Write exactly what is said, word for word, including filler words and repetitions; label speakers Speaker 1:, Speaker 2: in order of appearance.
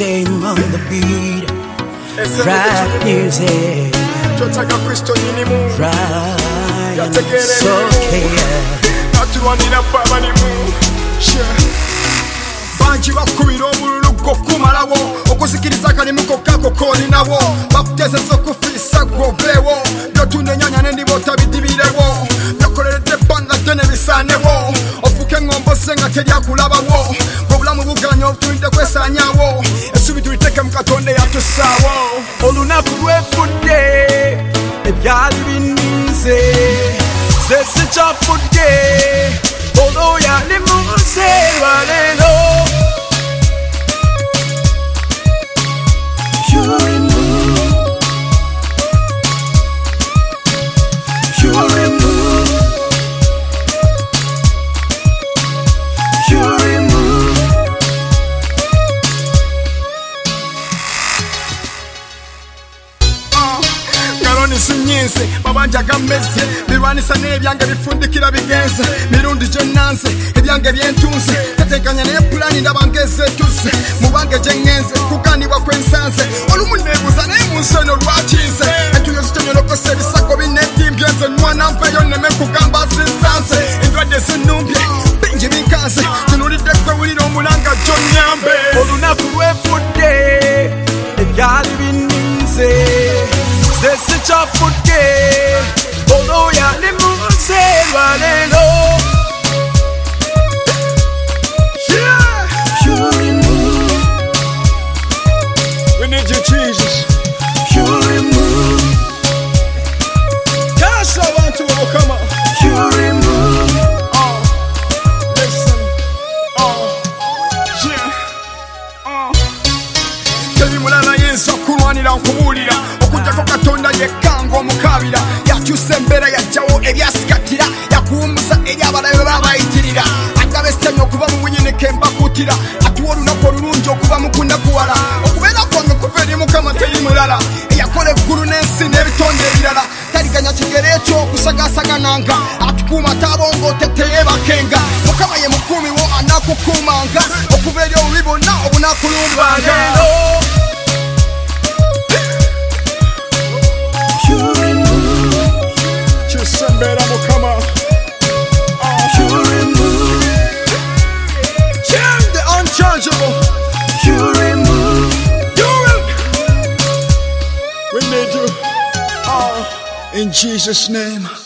Speaker 1: sing on the beat. Rap music, right, so
Speaker 2: banji bakubira obululu kumalawo okuzikiriza akalimu kokako kolinawo bakutezeza okufisa gwoveewo byotunenyanya nendibota bidibirewo byokoleredde ebbanga ddene bisaanewo ofuuka eŋŋombo se nga teryakulabawo ng'obulamu buganya obutulidde kwesaanyawo essubi tuliteeke mu katonda eyatusaawo
Speaker 3: olunaku lwefudde ebyali binnize ze sikyafudde olwo yali munsi lwaleero
Speaker 2: Sinyense babanja gameze birwanisa n'ebyange bifundikira bigenze mirundi gye nanze ebyange byentunze tatekanya naye pulani ndabangeze tuze mubange gye ngenze kuganibwa kwensanze olumu neebuuza naye mu nsi eno lwakize entuyo zitonyolokose ebisako binetimbye nze nwana mpeyo nneme kugamba zinsanze endwadde zinumbye bingi binkanze tunulidde kwewulira omulanga gy'onnyambe
Speaker 3: olunaku lwefudde ebyali binninze ze sikyafudde olwo yali munsi lwaleero
Speaker 2: We need you, Jesus.
Speaker 1: pure remove,
Speaker 2: That's how I want to overcome.
Speaker 1: pure remove,
Speaker 2: Oh, listen. Oh, yeah. Oh. Teri mulala yenza kulwanira nkubuulira okujjako katonda yekkanga omukabira yakyusa embeera yajjawo ebyasikatira yakuwummuza eri abalabe babayitirira agaba esitami okuva mu bunyinike embakuutira atuwa olunaku olulungi okuva mu kunakuwala okubeera kwange kuva eri mukama teri mulala eyakola eggulu n'ensi n'ebitonde ebirala taliganya kigero ekyo okusagasagananga atukuuma taabongote teyeebakenga mukama ye mukuumi wo anakukuumanga okuva eri obubi bonna obunakulumbanga
Speaker 1: pure remove,
Speaker 2: kyusa embeera mukama
Speaker 1: pure remove,
Speaker 2: Change the unchangeable.
Speaker 1: pure remove.
Speaker 2: Do it. We need you. Oh, in Jesus' name.